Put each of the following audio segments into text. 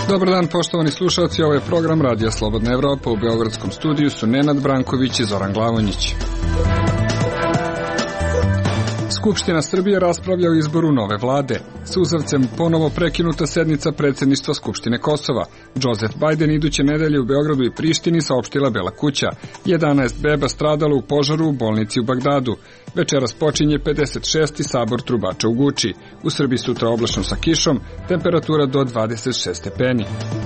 Dobar dan, poštovani slušalci, ovo je program Radija Slobodna Evropa. U beogradskom studiju su Nenad Branković i Zoran Glavonjić. Skupština Srbije raspravlja o izboru nove vlade. Suzavcem ponovo prekinuta sednica predsjedništva Skupštine Kosova. Joseph Biden iduće nedelje u Beogradu i Prištini, saopštila Bela kuća. 11 beba stradalo u požaru u bolnici u Bagdadu. Večeras počinje 56. sabor trubača u Guči. U Srbiji sutra oblačno sa kišom, temperatura do 26 stepeni.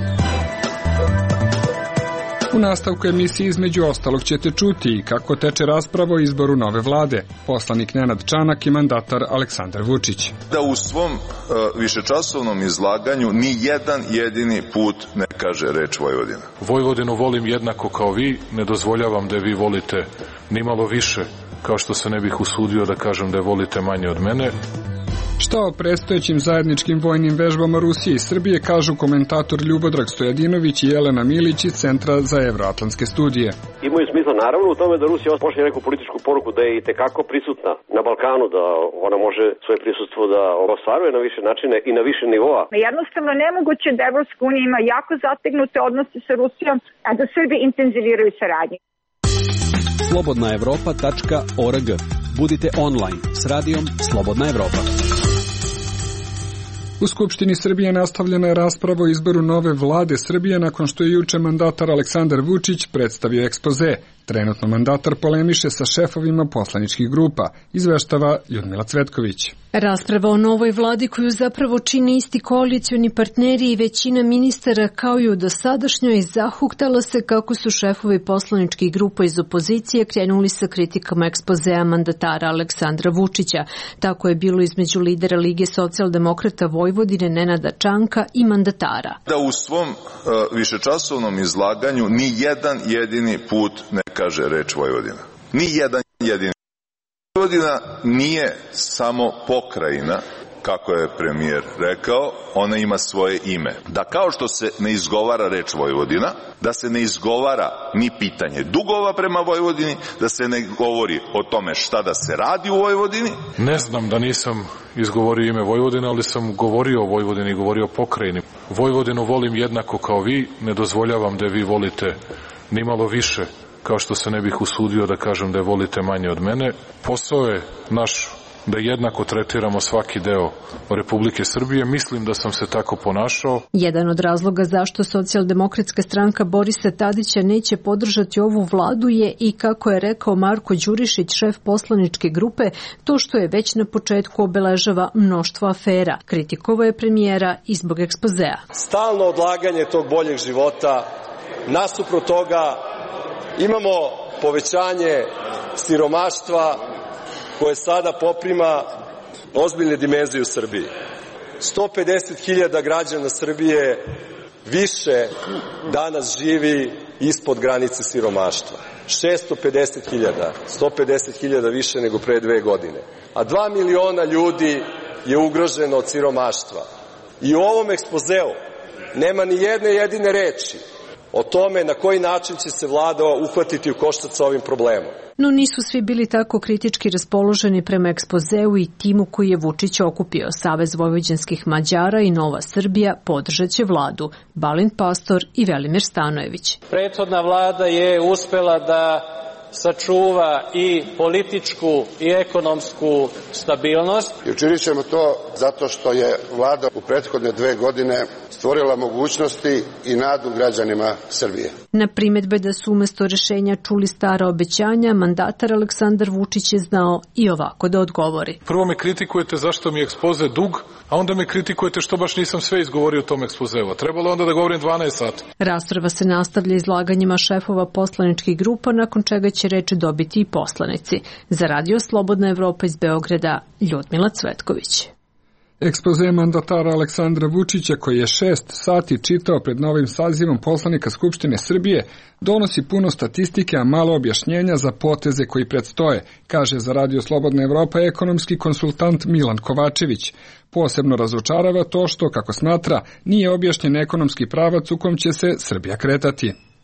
U nastavku emisije između ostalog ćete čuti i kako teče rasprava o izboru nove vlade. Poslanik Nenad Čanak i mandatar Aleksandar Vučić. Da u svom višečasovnom izlaganju ni jedan jedini put ne kaže reč Vojvodina. Vojvodinu volim jednako kao vi, ne dozvoljavam da je vi volite ni malo više, kao što se ne bih usudio da kažem da je volite manje od mene. Šta o predstojećim zajedničkim vojnim vežbama Rusije i Srbije kažu komentator Ljubodrag Stojadinović i Jelena Milić iz Centra za evroatlantske studije. Imaju smisla naravno u tome da Rusija pošalje neku političku poruku da je i tekako prisutna na Balkanu, da ona može svoje prisutstvo da ostvaruje na više načine i na više nivoa. Jednostavno nemoguće da Evropska unija ima jako zategnute odnose sa Rusijom, a da Srbi intenziviraju saradnju. slobodnaevropa.org. Budite online s radijom Slobodna Evropa. U Skupštini Srbije nastavljena je rasprava o izboru nove vlade Srbije nakon što je juče mandatar Aleksandar Vučić predstavio ekspoze. Trenutno mandatar polemiše sa šefovima poslaničkih grupa, izveštava Ljudmila Cvetković. Rasprava o novoj vladi koju zapravo čine isti koalicioni partneri i većina ministara kao i u dosadašnjoj zahuktala se kako su šefovi poslaničkih grupa iz opozicije krenuli sa kritikama ekspozea mandatara Aleksandra Vučića. Tako je bilo između lidera Lige socijaldemokrata Vojvodine Nenada Čanka i mandatara. Da u svom višečasovnom izlaganju ni jedan jedini put ne kaže reč Vojvodina. Ni jedan jedini. Vojvodina nije samo pokrajina, kako je premijer rekao, ona ima svoje ime. Da kao što se ne izgovara reč Vojvodina, da se ne izgovara ni pitanje dugova prema Vojvodini, da se ne govori o tome šta da se radi u Vojvodini. Ne znam da nisam izgovorio ime Vojvodina, ali sam govorio o Vojvodini, govorio o pokrajini. Vojvodinu volim jednako kao vi, ne dozvoljavam da vi volite ni malo više, kao što se ne bih usudio da kažem da je volite manje od mene. Posao je naš da jednako tretiramo svaki deo Republike Srbije. Mislim da sam se tako ponašao. Jedan od razloga zašto Socijaldemokratska stranka Borisa Tadića neće podržati ovu vladu je i, kako je rekao Marko Đurišić, šef poslaničke grupe, to što je već na početku obeležava mnoštvo afera. Kritikovao je premijera i zbog ekspozea. Stalno odlaganje tog boljeg života, nasuprot toga imamo povećanje siromaštva koje sada poprima ozbiljne dimenzije u Srbiji. 150.000 građana Srbije više danas živi ispod granice siromaštva. 650.000, 150.000 više nego pre 2 godine. A 2 miliona ljudi je ugroženo od siromaštva. I u ovom ekspozeu nema ni jedne jedine reči o tome na koji način će se vlada uhvatiti u koštac sa ovim problemom. No nisu svi bili tako kritički raspoloženi prema ekspozeu i timu koji je Vučić okupio. Savez vojvođanskih Mađara i Nova Srbija podržaće vladu. Balint Pastor i Velimir Stanojević. Prethodna vlada je uspela da sačuva i političku i ekonomsku stabilnost. I učinit ćemo to zato što je vlada u prethodne 2 godine stvorila mogućnosti i nadu građanima Srbije. Na primedbe da su umesto rešenja čuli stara obećanja, mandatar Aleksandar Vučić je znao i ovako da odgovori. Prvo me kritikujete zašto mi je ekspoze dug, a onda me kritikujete što baš nisam sve izgovorio o tom ekspozeu. Trebalo onda da govorim 12 sati. Rasprava se nastavlja izlaganjima šefova poslaničkih grupa, nakon čega će reč dobiti i poslanici. Za Radio Slobodna Evropa iz Beograda, Ljudmila Cvetković. Ekspoze mandatara Aleksandra Vučića, koji je 6 sati čitao pred novim sazivom poslanika Skupštine Srbije, donosi puno statistike, a malo objašnjenja za poteze koji predstoje, kaže za Radio Slobodna Evropa ekonomski konsultant Milan Kovačević. Posebno razočarava to što, kako smatra, nije objašnjen ekonomski pravac u kom će se Srbija kretati.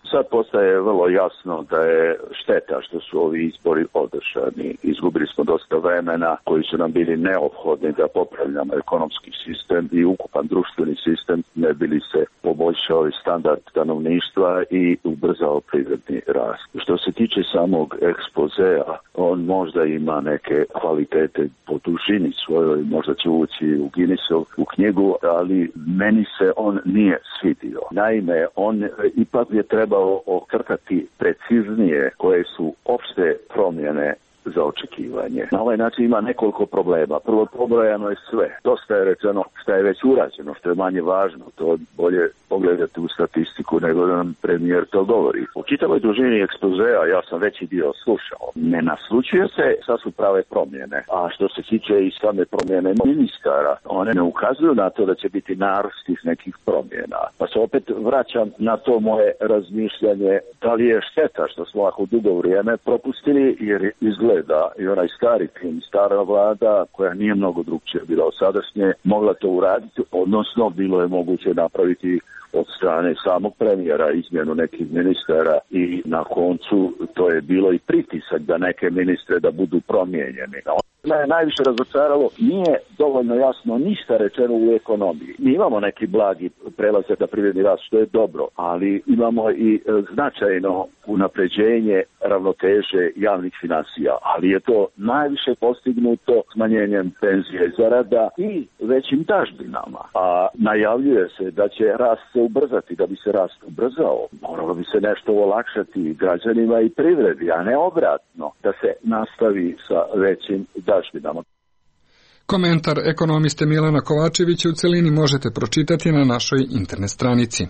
Sad postaje vrlo jasno da je šteta što su ovi izbori održani. Izgubili smo dosta vremena koji su nam bili neophodni da popravljamo ekonomski sistem i ukupan društveni sistem, ne bi li se poboljšao i standard stanovništva i ubrzao privredni rast. Što se tiče samog ekspozea, on možda ima neke kvalitete po dužini svojoj, možda će ući u Guinnessovu knjigu, ali meni se on nije svidio. Naime, on ipak je trebao okrkati preciznije koje su opšte promjene za očekivanje. Na ovaj način ima nekoliko problema. Prvo, pobrojano je sve. Dosta je rečeno šta je već urađeno, što je manje važno. To bolje pogledati u statistiku nego da nam premijer to govori. U čitavoj dužini ekspozea ja sam veći dio slušao. Ne naslučuje se šta su prave promjene. A što se tiče i same promjene ministara, one ne ukazuju na to da će biti narast tih nekih promjena. Pa se opet vraćam na to moje razmišljanje da li je šteta što smo ovako dugo vrijeme propustili, jer izgleda i onaj stari tim, stara vlada koja nije mnogo drugčije bila od sadašnje, mogla to uraditi, odnosno bilo je moguće napraviti od strane samog premijera izmjenu nekih ministara i na koncu to je bilo i pritisak da neke ministre da budu promijenjeni. Me je najviše razočaralo, nije dovoljno jasno ništa rečeno u ekonomiji. Mi imamo neki blagi prelazak na privredni rast, što je dobro, ali imamo i značajno unapređenje ravnoteže javnih financija, ali je to najviše postignuto smanjenjem penzije i zarada i većim dažbinama. A najavljuje se da će rast se ubrzati. Da bi se rast ubrzao, moralo bi se nešto olakšati građanima i privredi, a ne obratno, da se nastavi sa većim dažbinama. Komentar ekonomiste Milana Kovačevića u celini možete pročitati na našoj internet stranici.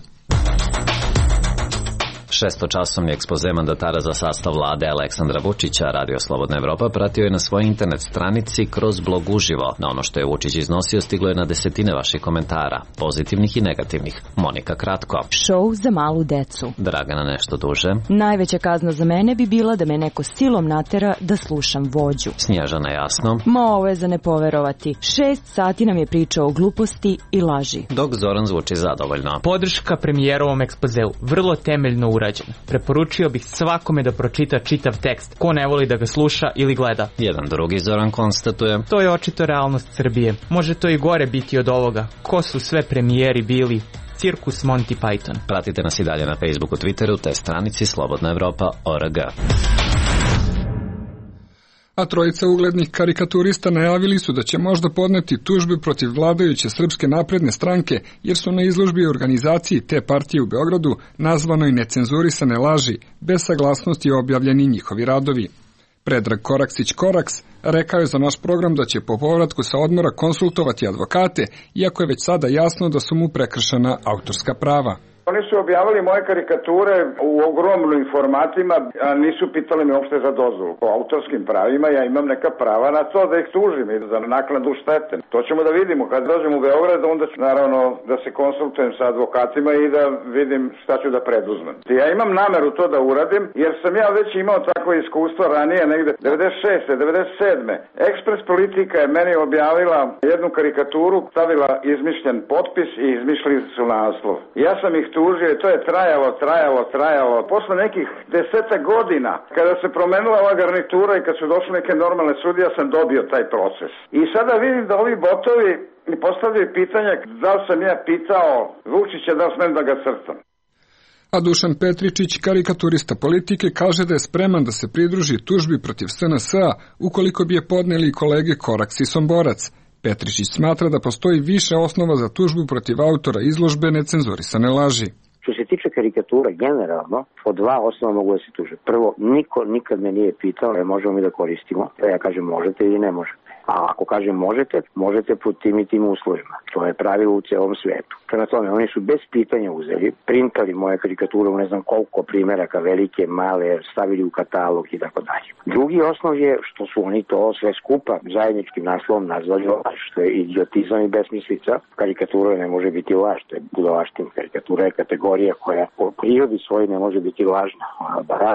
Šestočasovni ekspoze mandatara za sastav vlade Aleksandra Vučića Radio Slobodna Evropa pratio je na svojoj internet stranici kroz blog uživo. Na ono što je Vučić iznosio stiglo je na desetine vaših komentara, pozitivnih i negativnih. Monika kratko. Show za malu decu. Dragana nešto duže. Najveća kazna za mene bi bila da me neko silom natera da slušam vođu. Snježana jasno. Ma ovo je za ne poverovati. 6 sati nam je pričao o gluposti i laži. Dok Zoran zvuči zadovoljno. Podrška premijerovom ekspozeu. Vrlo temeljno urađen. Preporučio bih svakome da pročita čitav tekst, ko ne voli da ga sluša ili gleda. Jedan drugi Zoran konstatuje. To je očito realnost Srbije. Može to i gore biti od ovoga. Ko su sve premijeri bili? Cirkus Monty Python. Pratite nas i dalje na Facebooku, Twitteru te stranici Slobodna Evropa.org. A trojica uglednih karikaturista najavili su da će možda podneti tužbe protiv vladajuće Srpske napredne stranke, jer su na izložbi organizaciji te partije u Beogradu nazvanoj necenzurisane laži, bez saglasnosti objavljeni njihovi radovi. Predrag Koraksić-Koraks rekao je za naš program da će po povratku sa odmora konsultovati advokate, iako je već sada jasno da su mu prekršena autorska prava. Oni su objavili moje karikature u ogromnim formatima, a nisu pitali me uopšte za dozvolu. Po autorskim pravima ja imam neka prava na to da ih tužim i za naknadu štete. To ćemo da vidimo. Kad dođem u Beograd, onda ću naravno da se konsultujem sa advokatima i da vidim šta ću da preduzmem. Ja imam nameru to da uradim, jer sam ja već imao takvo iskustvo ranije, negde 96. 97. Ekspres Politika je meni objavila jednu karikaturu, stavila izmišljen potpis i izmišljali su naslov. Ja sam ih tužio i to je trajalo. Posle nekih 10 godina, kada se promenila ova garnitura i kad su došle neke normalne sudije, ja sam dobio taj proces. I sada vidim da ovi botovi mi postavljaju pitanje da li sam ja pitao Vučića da li smem da ga crtam. A Dušan Petričić, karikaturista Politike, kaže da je spreman da se pridruži tužbi protiv SNS-a ukoliko bi je podneli kolege Koraks i Somborac. Petričić smatra da postoji više osnova za tužbu protiv autora izložbe necenzurisane laži. Što se tiče karikatura generalno, po 2 osnova mogu da se tuže. Prvo, niko nikad me nije pitao da možemo mi da koristimo. Ja kažem možete ili ne možete. A ako kažem možete pod tim i tim uslovima. To je pravilo u celom svetu. Prema tome, oni su bez pitanja uzeli, printali moje karikature u ne znam koliko primjeraka, velike, male, stavili u katalog i tako dalje. Drugi osnov je što su oni to sve skupa zajedničkim naslovom nazvali laž, što je idiotizam i besmislica. Karikatura ne može biti laž, to je budalaština. Karikatura je kategorija koja po prirodi svojoj ne može biti lažna. Ona barata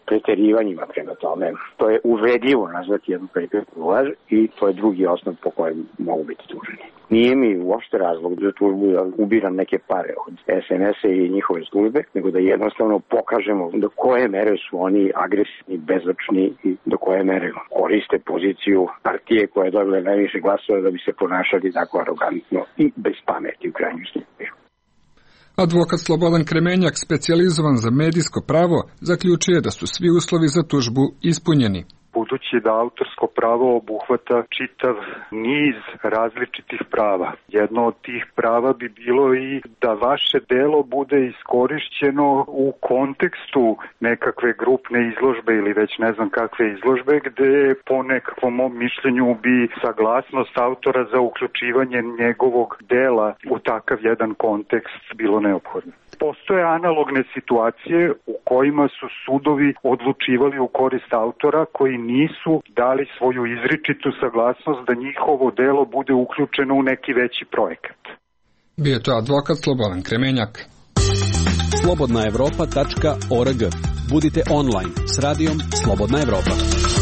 preterivanjima prema tome. To je uvredljivo nazvati jednu preteru laž i to je drugi osnov po kojem mogu biti tuženi. Nije mi uopšte razlog za tužbu da ubiram neke pare od SNS-a i njihove službe, nego da jednostavno pokažemo do koje mere su oni agresivni, bezočni i do koje mere koriste poziciju partije koja je dobila najviše glasova da bi se ponašali tako arogantno i bez pameti u krajnjem slučaju. Advokat Slobodan Kremenjak, specijalizovan za medijsko pravo, zaključuje da su svi uslovi za tužbu ispunjeni. Budući da autorsko pravo obuhvata čitav niz različitih prava. Jedno od tih prava bi bilo i da vaše delo bude iskorišćeno u kontekstu nekakve grupne izložbe ili već ne znam kakve izložbe, gde po nekakvom mom mišljenju bi saglasnost autora za uključivanje njegovog dela u takav jedan kontekst bilo neophodno. Postoje analogne situacije u kojima su sudovi odlučivali u korist autora koji nisu dali svoju izričitu saglasnost da njihovo delo bude uključeno u neki veći projekat. Bio je to advokat Slobodan Kremenjak. Slobodnaevropa.org. Budite online s radijom Slobodna Evropa.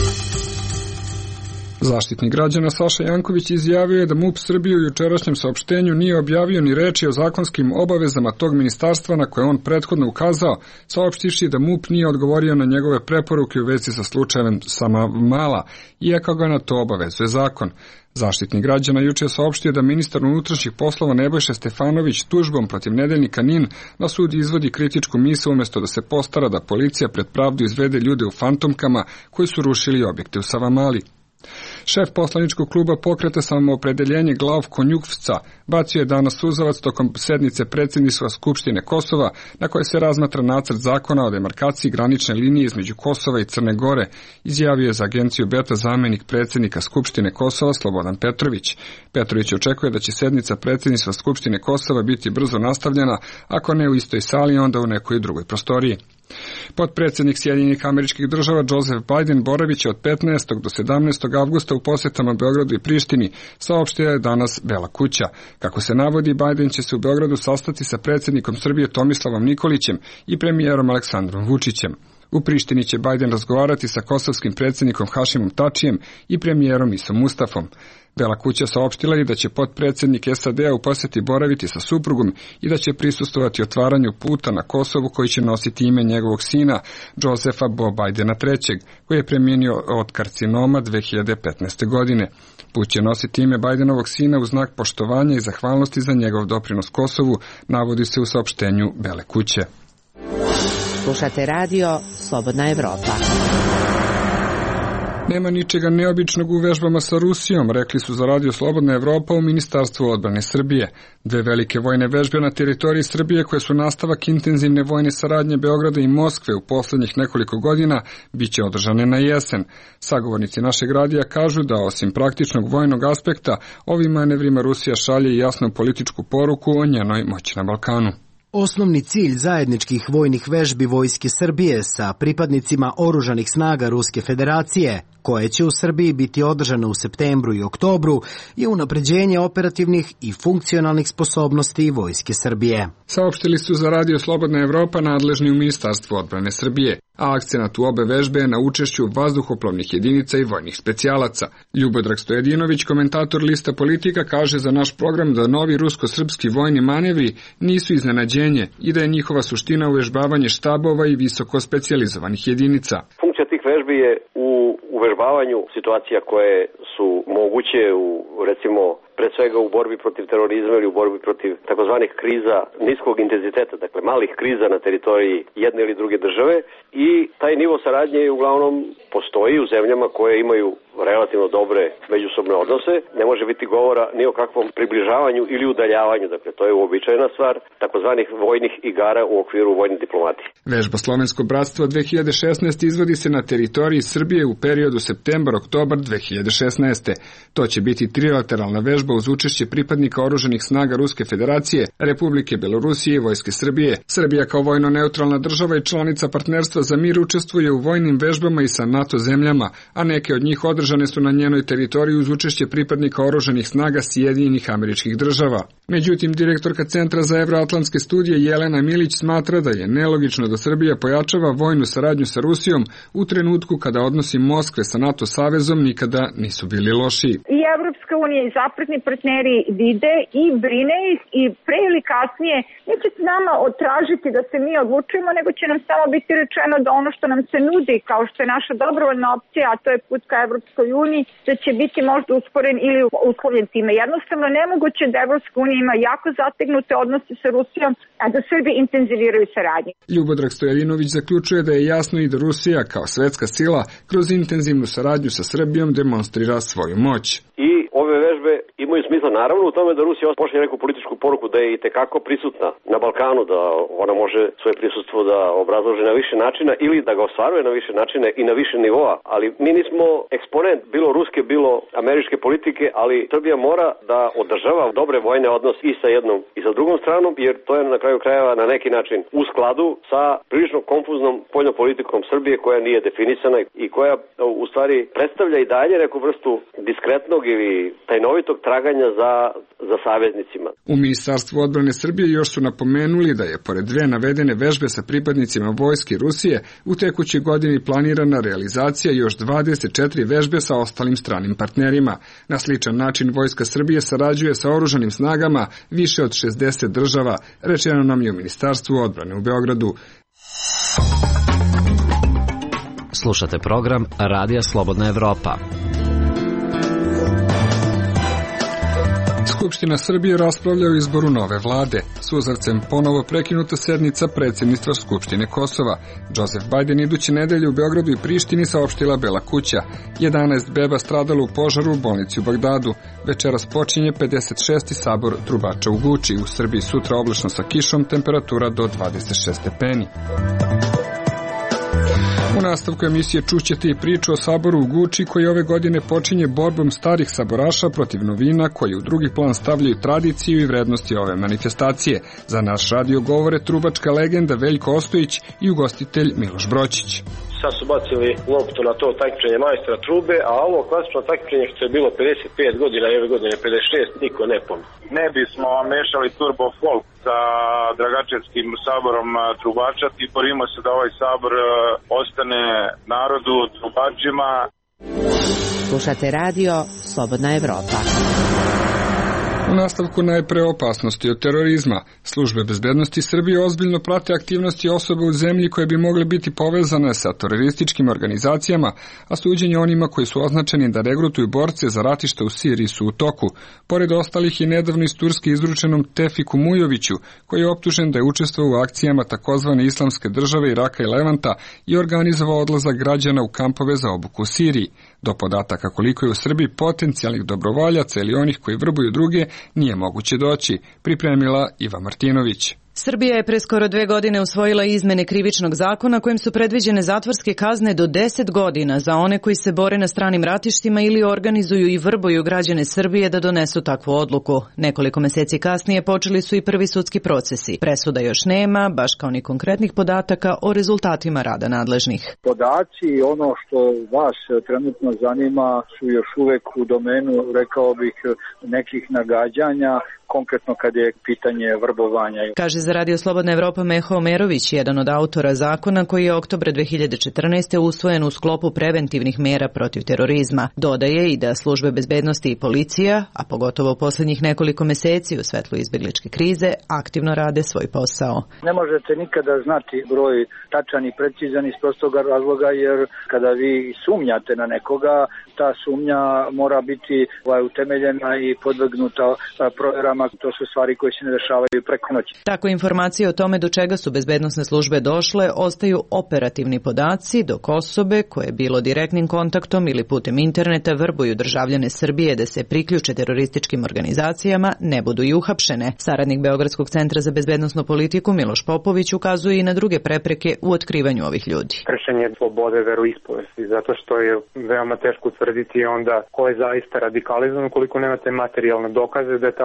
Zaštitnik građana Saša Janković izjavio je da MUP Srbije u jučerašnjem saopštenju nije objavio ni reči o zakonskim obavezama tog ministarstva na koje on prethodno ukazao, saopštivši da MUP nije odgovorio na njegove preporuke u vezi sa slučajem Savamala, iako ga na to obavezuje zakon. Zaštitnik građana juče je saopštio da ministar unutrašnjih poslova Nebojša Stefanović tužbom protiv nedeljnika NIN na sud izvodi kritičku misao umjesto da se postara da policija pred pravdu izvede ljude u fantomkama koji su rušili objekte u Savamali. Šef poslaničkog kluba Pokreta Samoopredeljenje Glavko Njukvca bacio je danas suzavac tokom sednice predsjedništva Skupštine Kosova na kojoj se razmatra nacrt zakona o demarkaciji granične linije između Kosova i Crne Gore, izjavio je za agenciju Beta zamenik predsjednika Skupštine Kosova Slobodan Petrović. Petrović očekuje da će sednica predsjedništva Skupštine Kosova biti brzo nastavljena, ako ne u istoj sali, onda u nekoj drugoj prostoriji. Potpredsjednik Sjedinjenih Američkih Država Joseph Biden boravit će od 15. do 17. avgusta u posjetama Beogradu i Prištini, saopštila je danas Bela kuća. Kako se navodi, Biden će se u Beogradu sastati sa predsjednikom Srbije Tomislavom Nikolićem i premijerom Aleksandrom Vučićem. U Prištini će Biden razgovarati sa kosovskim predsjednikom Hašimom Tačijem i premijerom Isom Mustafom. Bela kuća saopštila je da će potpredsjednik SAD-a u posjeti boraviti sa suprugom i da će prisustvovati otvaranju puta na Kosovu koji će nositi ime njegovog sina, Josefa Bo Bidena III, koji je premijenio od karcinoma 2015. godine. Put će nositi ime Bidenovog sina u znak poštovanja i zahvalnosti za njegov doprinos Kosovu, navodi se u saopštenju Bele kuće. Slušate radio Slobodna Evropa. Nema ničega neobičnog u vežbama sa Rusijom, rekli su za radio Slobodna Evropa u Ministarstvu odbrane Srbije. Dve velike vojne vežbe na teritoriji Srbije koje su nastavak intenzivne vojne saradnje Beograda i Moskve u poslednjih nekoliko godina bit će održane na jesen. Sagovornici našeg radija kažu da osim praktičnog vojnog aspekta ovim manevrima Rusija šalje jasnu političku poruku o njenoj moći na Balkanu. Osnovni cilj zajedničkih vojnih vežbi Vojske Srbije sa pripadnicima oružanih snaga Ruske federacije, koje će u Srbiji biti održane u septembru i oktobru, je unapređenje operativnih i funkcionalnih sposobnosti Vojske Srbije. Saopštili su za radio Slobodna Evropa nadležni u Ministarstvu odbrane Srbije, a akcenat u obe vežbe je na učešću vazduhoplovnih jedinica i vojnih specijalaca. Ljubodrag Stojedinović, komentator Lista Politika, kaže za naš program da novi rusko-srpski vojni manevri nisu iznenađenje i da je njihova suština uvežbavanje štabova i visoko specijalizovanih jedinica. Funkcija tih vežbi je u uvežbavanju situacija koje su moguće u, recimo, pre svega u borbi protiv terorizma ili u borbi protiv takozvanih kriza niskog intenziteta, dakle malih kriza na teritoriji jedne ili druge države, i taj nivo saradnje uglavnom postoji u zemljama koje imaju relativno dobre međusobne odnose. Ne može biti govora ni o kakvom približavanju ili udaljavanju, dakle to je uobičajena stvar takozvanih vojnih igara u okviru vojne diplomatije. Vežba Slovensko bratstvo 2016 izvodi se na teritoriji Srbije u periodu septembar-oktobar 2016. To će biti trilateralna vežba uz učešće pripadnika oružanih snaga Ruske federacije, Republike Belorusije i Vojske Srbije. Srbija kao vojno neutralna država i članica partnerstva za mir učestvuje u vojnim vežbama i sa NATO zemljama, a neke od njih održane održane su na njenoj teritoriji uz učešće pripadnika oružanih snaga Sjedinjenih Američkih Država. Međutim, direktorka Centra za evroatlantske studije Jelena Milić smatra da je nelogično da Srbija pojačava vojnu saradnju sa Rusijom u trenutku kada odnosi Moskve sa NATO savezom nikada nisu bili lošiji. I Evropska unija i zapadni partneri vide i brine ih i pre ili kasnije neće nama otražiti da se mi odlučujemo, nego će nam samo biti rečeno da ono što nam se nudi, kao što je naša dobrovoljna opcija, a to je put ka Evropskoj uniji, da će biti možda usporen ili uslovljen time. Jednostavno nemoguće da Evropska unija ima jako zategnute odnose sa Rusijom, a da Srbi intenziviraju saradnju. Ljubodrag Stojadinović zaključuje da je jasno i da Rusija kao svetska sila kroz intenzivnu saradnju sa Srbijom demonstrira svoju moć. I ove vežbe imaju smisla naravno u tome da Rusija pošalje neku političku poruku da je i tekako prisutna na Balkanu, da ona može svoje prisustvo da obrazloži na više načina ili da ga ostvaruje na više načina i na više nivoa, ali mi nismo eksponent bilo ruske, bilo američke politike, ali Srbija mora da održava dobre vojne odnose i sa jednom i sa drugom stranom, jer to je na kraju krajeva na neki način u skladu sa prilično konfuznom spoljnom politikom Srbije koja nije definisana i koja u stvari predstavlja i dalje neku vrstu diskretnog ili tajnovitog traganja za saveznicima. U Ministarstvu odbrane Srbije još su napomenuli da je pored dve navedene vežbe sa pripadnicima vojske Rusije u tekućoj godini planirana realizacija još 24 vežbe sa ostalim stranim partnerima. Na sličan način Vojska Srbije sarađuje sa oružanim snagama više od 60 država, rečeno nam je u Ministarstvu odbrane u Beogradu. Slušate program Radija Slobodna Evropa. Skupština Srbije raspravlja o izboru nove vlade. Suzavcem ponovo prekinuta sednica predsjedništva Skupštine Kosova. Joseph Biden iduće nedelje u Beogradu i Prištini saopštila Bela kuća. 11 beba stradalo u požaru u bolnici u Bagdadu. Večeras počinje 56. sabor trubača u Guči. U Srbiji sutra oblačno sa kišom, temperatura do 26 stepeni. U nastavku emisije čućete i priču o saboru u Guči koji ove godine počinje borbom starih saboraša protiv novina koji u drugi plan stavljaju tradiciju i vrednosti ove manifestacije. Za naš radio govore trubačka legenda Veljko Ostojić i ugostitelj Miloš Broćić. Sad su bacili loptu na to takmičenje majstora trube, a ovo klasično takmičenje što je bilo 55 godina i ove godine 56, niko ne pomni. Ne bismo mešali turbo folk sa Dragačevskim saborom trubača i borimo se da ovaj sabor ostane narodu, trubačima. Slušate radio Slobodna Evropa. U nastavku najpre opasnosti od terorizma. Službe bezbednosti Srbije ozbiljno prate aktivnosti osoba u zemlji koje bi mogle biti povezane sa terorističkim organizacijama, a suđenje onima koji su označeni da regrutuju borce za ratišta u Siriji su u toku. Pored ostalih i nedavno iz Turske izručenom Tefiku Mujoviću, koji je optužen da je učestvovao u akcijama takozvane Islamske države Iraka i Levanta i organizovao odlazak građana u kampove za obuku u Siriji. Do podataka koliko je u Srbiji potencijalnih dobrovoljaca ili onih koji vrbuju druge nije moguće doći, pripremila Iva Martinović. Srbija je pre skoro 2 godine usvojila izmene krivičnog zakona kojim su predviđene zatvorske kazne do 10 godina za one koji se bore na stranim ratištima ili organizuju i vrbuju građane Srbije da donesu takvu odluku. Nekoliko meseci kasnije počeli su i prvi sudski procesi. Presuda još nema, baš kao ni konkretnih podataka o rezultatima rada nadležnih. Podaci i ono što vas trenutno zanima su još uvek u domenu, rekao bih, nekih nagađanja, konkretno kad je pitanje vrbovanja. Kaže za Radio Slobodna Evropa Meho Omerović, jedan od autora zakona koji je oktobra 2014. usvojen u sklopu preventivnih mera protiv terorizma. Dodaje i da službe bezbednosti i policija, a pogotovo u poslednjih nekoliko meseci u svetlu izbegličke krize, aktivno rade svoj posao. Ne možete nikada znati broj tačan i precizan iz prostog razloga, jer kada vi sumnjate na nekoga, ta sumnja mora biti utemeljena i podvrgnuta proverama. To su stvari koje se ne dešavaju preko noći. Tako informacije o tome do čega su bezbednosne službe došle ostaju operativni podaci, dok osobe koje bilo direktnim kontaktom ili putem interneta vrbuju državljane Srbije da se priključe terorističkim organizacijama ne budu i uhapšene. Saradnik Beogradskog centra za bezbednosnu politiku Miloš Popović ukazuje i na druge prepreke u otkrivanju ovih ljudi. Kršenje slobode veroispovesti, zato što je veoma teško utvrditi onda ko je zaista radikalizovan ukoliko nemate materijalne dokaze da je ta osoba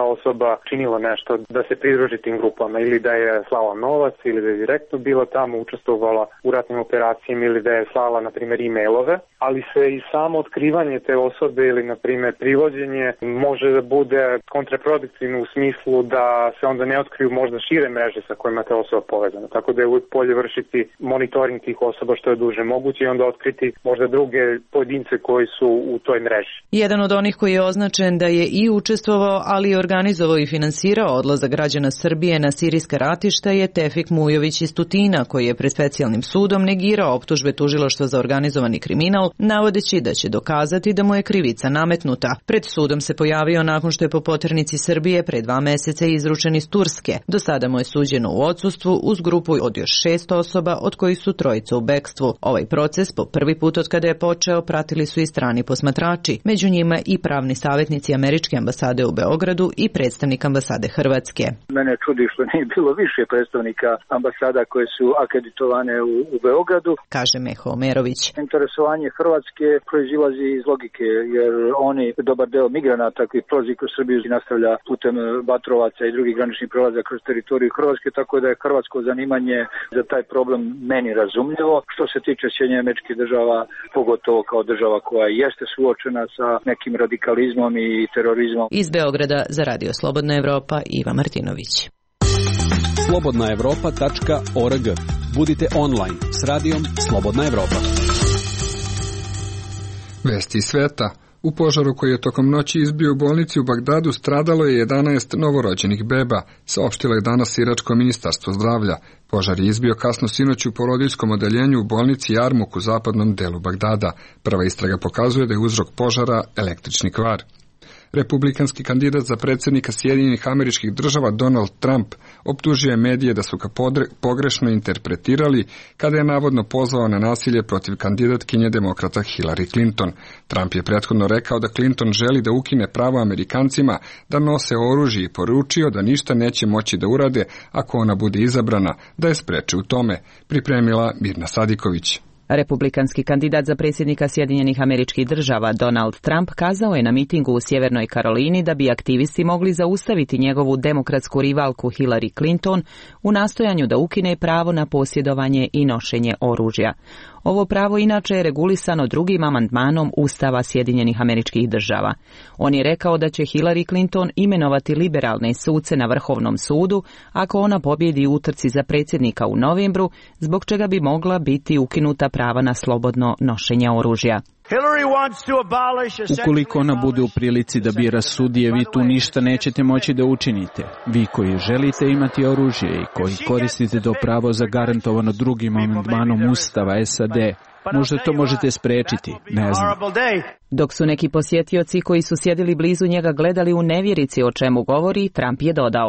osoba činila nešto da se pridruži tim grupama, ili da je slala novac, ili da je direktno bila tamo, učestvovala u ratnim operacijama, ili da je slala, na primjer, e-mailove, ali se i samo otkrivanje te osobe ili, na primjer, privođenje može da bude kontraproduktivno u smislu da se onda ne otkriju možda šire mreže sa kojima te osoba povezana. Tako da je uvijek bolje vršiti monitoring tih osoba što je duže moguće i onda otkriti možda druge pojedince koji su u toj mreži. Jedan od onih koji je označen da je i učestvovao, ali i organizovao i finansirao odlazak građana Srbije na sirijska ratišta je Tefik Mujović iz Tutina, koji je pred specijalnim sudom negirao optužbe tužilaštva za organizovani kriminal, navodeći da će dokazati da mu je krivica nametnuta. Pred sudom se pojavio nakon što je po poternici Srbije pre 2 meseca izručen iz Turske. Do sada mu je suđeno u odsustvu uz grupu od još 6 osoba, od kojih su 3 u bekstvu. Ovaj proces po prvi put od kada je počeo pratili su i strani posmatrači, među njima i pravni savjetnici Američke ambasade u Beogradu i predstavnik ambasade Hrvatske. Mene čudi što nije bilo više predstavnika ambasada koje su akreditovane u Beogradu, kaže Meho Omerović. Interesovanje Hrvatske proizilazi iz logike, jer oni, dobar deo migranata koji prolazi kroz Srbiju i nastavlja putem Batrovaca i drugih graničnih prelaza kroz teritoriju Hrvatske, tako da je hrvatsko zanimanje za taj problem meni razumljivo. Što se tiče Sjedinjenih Američkih Država, pogotovo kao država koja jeste suočena sa nekim radikalizmom i terorizmom. Iz Beograda za Radio Slobodna Evropa, Iva Martinović. slobodnaevropa.org. Budite online s radijom Slobodna Evropa. Vesti iz sveta. U požaru koji je tokom noći izbio u bolnici u Bagdadu stradalo je 11 novorođenih beba, saopštilo je danas iračko ministarstvo zdravlja. Požar je izbio kasno sinoć u porodiljskom odeljenju u bolnici Jarmuk u zapadnom delu Bagdada. Prva istraga pokazuje da je uzrok požara električni kvar. Republikanski kandidat za predsjednika Sjedinjenih Američkih Država Donald Trump optužio je medije da su ga pogrešno interpretirali kada je navodno pozvao na nasilje protiv kandidatkinje demokrata Hillary Clinton. Trump je prethodno rekao da Clinton želi da ukine pravo Amerikancima da nose oružje i poručio da ništa neće moći da urade ako ona bude izabrana, da je spreče u tome, pripremila Mirna Sadiković. Republikanski kandidat za predsjednika Sjedinjenih Američkih Država Donald Trump kazao je na mitingu u Sjevernoj Karolini da bi aktivisti mogli zaustaviti njegovu demokratsku rivalku Hillary Clinton u nastojanju da ukine pravo na posjedovanje i nošenje oružja. Ovo pravo inače je regulisano drugim amandmanom Ustava Sjedinjenih Američkih Država. On je rekao da će Hillary Clinton imenovati liberalne suce na Vrhovnom sudu ako ona pobjedi u utrci za predsjednika u novembru, zbog čega bi mogla biti ukinuta prava na slobodno nošenje oružja. Ukoliko ona bude u prilici da bira sudije, vi tu ništa nećete moći da učinite. Vi koji želite imati oružje i koji koristite to pravo zagarantovano drugim amandmanom Ustava SAD, možda to možete sprečiti, ne znam. Dok su neki posjetioci koji su sjedili blizu njega gledali u nevjerici o čemu govori, Trump je dodao: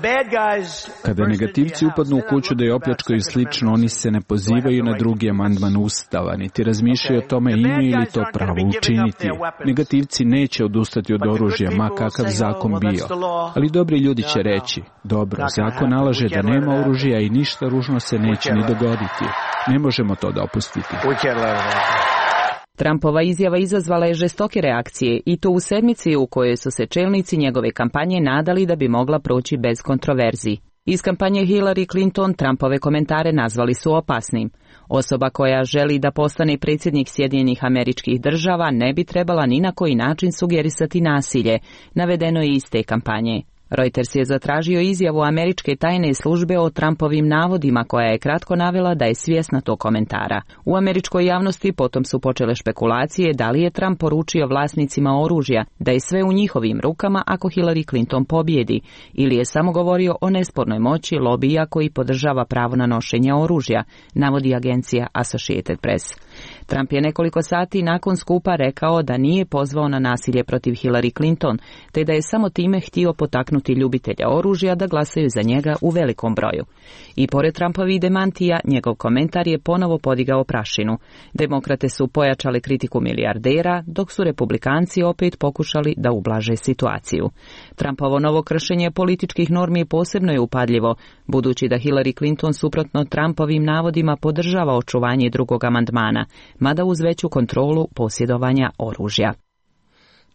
Kada negativci upadnu u kuću da je opljačkaju slično, oni se ne pozivaju na drugi amandman Ustava, niti razmišljaju o tome imaju li to pravo učiniti. Negativci neće odustati od oružja, ma kakav zakon bio. Ali dobri ljudi će reći: dobro, zakon nalaže da nema oružja i ništa ružno se neće ni dogoditi. Ne možemo to dopustiti. Trumpova izjava izazvala je žestoke reakcije i to u sedmici u kojoj su se čelnici njegove kampanje nadali da bi mogla proći bez kontroverzi. Iz kampanje Hillary Clinton Trumpove komentare nazvali su opasnim. Osoba koja želi da postane predsjednik Sjedinjenih Američkih Država ne bi trebala ni na koji način sugerisati nasilje, navedeno je iz te kampanje. Reuters je zatražio izjavu američke tajne službe o Trumpovim navodima, koja je kratko navela da je svjesna tog komentara. U američkoj javnosti potom su počele špekulacije da li je Trump poručio vlasnicima oružja da je sve u njihovim rukama ako Hillary Clinton pobjedi, ili je samo govorio o nespornoj moći lobija koji podržava pravo na nošenje oružja, navodi agencija Associated Press. Trump je nekoliko sati nakon skupa rekao da nije pozvao na nasilje protiv Hillary Clinton, te da je samo time htio potaknuti ljubitelja oružja da glasaju za njega u velikom broju. I pored Trumpovih demantija, njegov komentar je ponovo podigao prašinu. Demokrate su pojačali kritiku milijardera, dok su republikanci opet pokušali da ublaže situaciju. Trumpovo novo kršenje političkih normi posebno je upadljivo, budući da Hillary Clinton suprotno Trumpovim navodima podržava očuvanje drugog amandmana, mada uz veću kontrolu posjedovanja oružja.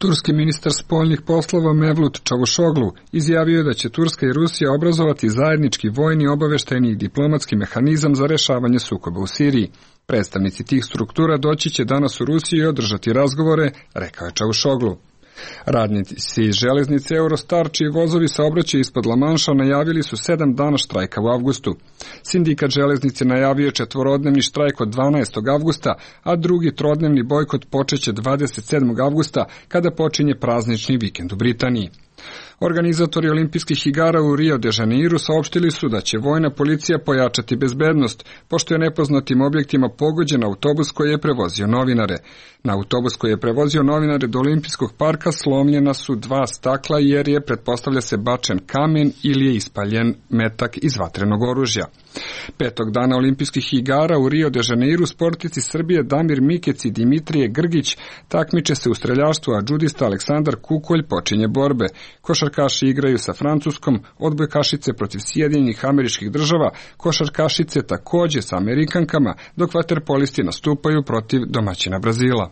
Turski ministar spoljnih poslova Mevlut Čavušoglu izjavio je da će Turska i Rusija obrazovati zajednički vojni, obaveštajni i diplomatski mehanizam za rešavanje sukoba u Siriji. Predstavnici tih struktura doći će danas u Rusiju i održati razgovore, rekao je Čavušoglu. Radnici iz železnice Eurostar, čiji vozovi saobraćaju ispod Lamanša, najavili su 7 dana štrajka u avgustu. Sindikat železnice najavio 4-dnevni štrajk od 12. avgusta, a drugi trodnevni bojkot počeće 27. avgusta, kada počinje praznični vikend u Britaniji. Organizatori olimpijskih igara u Rio de Janeiro saopštili su da će vojna policija pojačati bezbednost, pošto je nepoznatim objektima pogođen autobus koji je prevozio novinare. Na autobus koji je prevozio novinare do olimpijskog parka slomljena su 2 stakla jer je, pretpostavlja se, bačen kamen ili je ispaljen metak iz vatrenog oružja. 5. dana olimpijskih igara u Rio de Janeiro sportisti Srbije Damir Mikec i Dimitrije Grgić takmiče se u streljaštvu, a džudista Aleksandar Kukolj počinje borbe. Košarkaši igraju sa Francuskom, odbojkašice protiv Sjedinjenih Američkih Država, košarkašice takođe sa Amerikankama, dok vaterpolisti nastupaju protiv domaćina Brazila.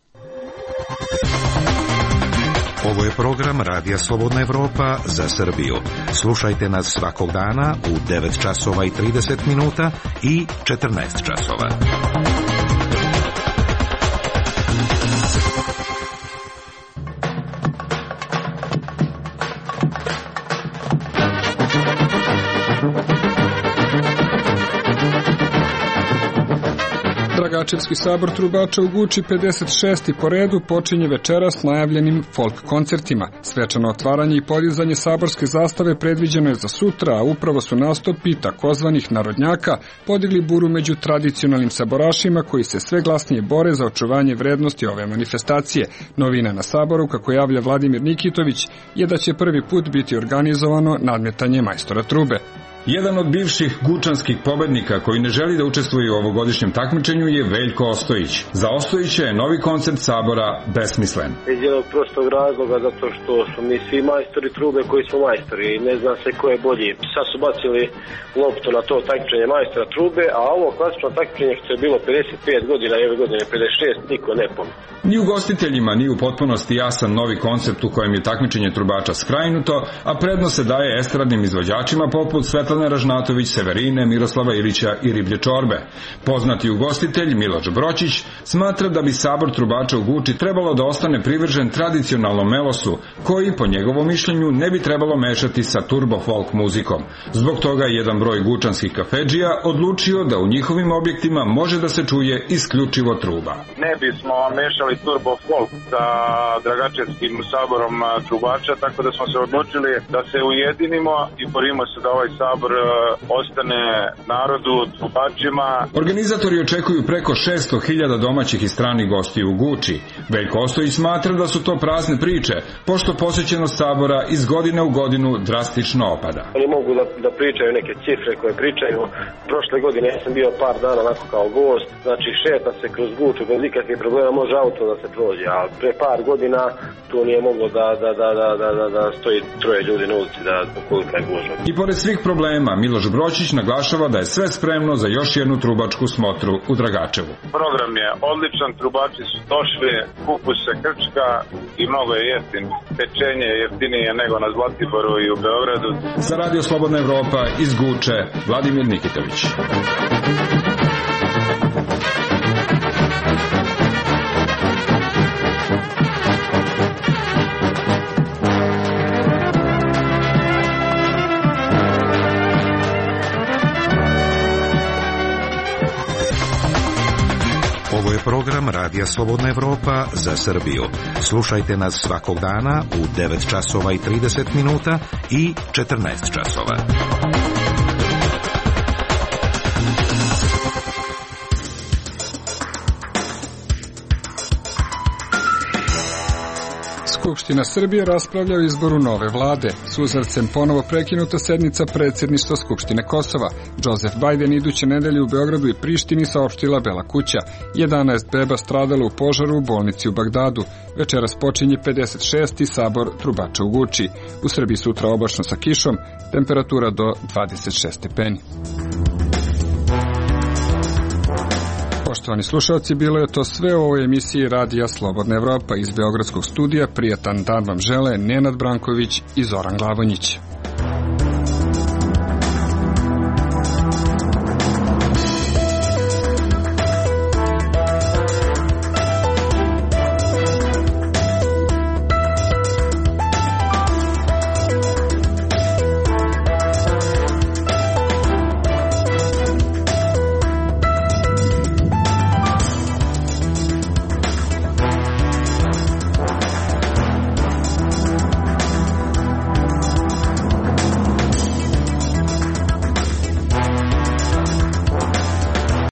Ovo je program Radija Slobodna Evropa za Srbiju. Slušajte nas svakog dana u 9 časova i 30 minuta i 14 časova. Dragačevski sabor trubača u Guči, 56. po redu, počinje večeras najavljenim folk koncertima. Svečano otvaranje i podizanje saborske zastave predviđeno je za sutra, a upravo su nastupi takozvanih narodnjaka podigli buru među tradicionalnim saborašima koji se sve glasnije bore za očuvanje vrednosti ove manifestacije. Novina na saboru, kako javlja Vladimir Nikitović, je da će prvi put biti organizovano nadmetanje majstora trube. Jedan od bivših gučanskih pobednika koji ne želi da učestvuje u ovogodišnjem takmičenju je Veljko Ostojić. Za Ostojića je novi koncert sabora besmislen. Iz jednog prostog razloga, zato što smo mi svi majstori trube koji smo majstori i ne zna se ko je bolji. Sad su bacili loptu na to takmičenje majstora trube, a ovo klasično takmičenje što je bilo 55 godina i ove godine 56, niko ne pomni. Ni ugostiteljima ni u potpunosti jasan novi koncept u kojem je takmičenje trubača skrajnuto, a prednost se daje estradnim izvođačima poput Svetlane Ražnatović, Severine, Miroslava Ilića i Riblje čorbe. Poznati ugostitelj Miloš Bročić smatra da bi sabor trubača u Guči trebalo da ostane privržen tradicionalnom melosu, koji, po njegovom mišljenju, ne bi trebalo mešati sa turbo folk muzikom. Zbog toga je jedan broj gučanskih kafedžija odlučio da u njihovim objektima može da se čuje isključivo truba. Ne bismo mešali turbo folk sa Dragačevskim saborom trubača, tako da smo se odlučili da se ujedinimo i borimo se da ovaj sabor ostane narodu, trubačima. Organizatori očekuju preko 600.000 domaćih i stranih gostiju u Guči. Veljko Ostojić smatra da su to prazne priče, pošto posjećenost sabora iz godine u godinu drastično opada. Oni mogu da pričaju neke cifre koje pričaju. Prošle godine ja sam bio par dana onako kao gost, znači šeta se kroz Guču bez ikakvih problema, može auto da se prođe, a pre par godina tu nije moglo da stoji 3 ljudi na ulici da koliko je gužva. I pored svih problema, Miloš Bročić naglašava da je sve spremno za još jednu trubačku smotru u Dragačevu. Program je odličan, trubači su došli, kupus se krčka i mnogo je jeftin. Pečenje je jeftinije nego na Zlatiboru i u Beogradu. Za Radio Slobodna Evropa iz Guče, Vladimir Nikitović. Ovo je program Radija Slobodna Evropa za Srbiju. Slušajte nas svakog dana u 9 časova i 30 minuta i 14 časova. Skupština Srbije raspravlja o izboru nove vlade. Suzavcem ponovo prekinuta sednica predsjedništva Skupštine Kosova. Joseph Biden iduće nedelje u Beogradu i Prištini, saopštila Bela kuća. 11 beba stradalo u požaru u bolnici u Bagdadu. Večeras počinje 56. sabor trubača u Guči. U Srbiji sutra oblačno sa kišom, temperatura do 26 stepeni. Poštovani slušalci, bilo je to sve u ovoj emisiji Radija Slobodna Evropa. Iz Beogradskog studija prijatan dan vam žele Nenad Branković i Zoran Glavonjić.